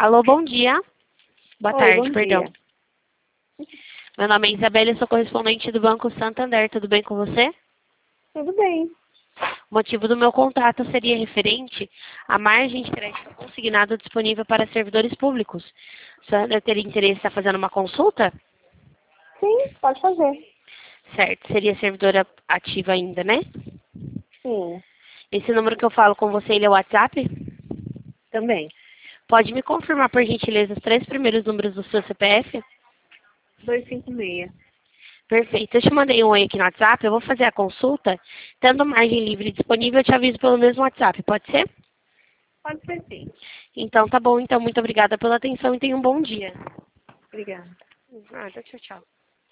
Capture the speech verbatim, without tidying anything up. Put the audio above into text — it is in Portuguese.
Alô, bom dia. Boa Oi, tarde, bom perdão. dia. Meu nome é Isabela, eu sou correspondente do Banco Santander. Tudo bem com você? Tudo bem. O motivo do meu contato seria referente à margem de crédito consignado disponível para servidores públicos. A senhora teria interesse em estar fazendo uma consulta? Sim, pode fazer. Certo, seria servidora ativa ainda, né? Sim, Esse número que eu falo com você, ele é o WhatsApp? também. Pode me confirmar, por gentileza, os três primeiros números do seu C P F? duzentos e cinquenta e seis. Perfeito. Eu te mandei um oi aqui no WhatsApp, eu vou fazer a consulta. Tendo margem livre disponível, eu te aviso pelo mesmo WhatsApp, pode ser? Pode ser sim. Então, tá bom. Então, muito obrigada pela atenção e tenha um bom dia. Obrigada. Nada, tchau, tchau.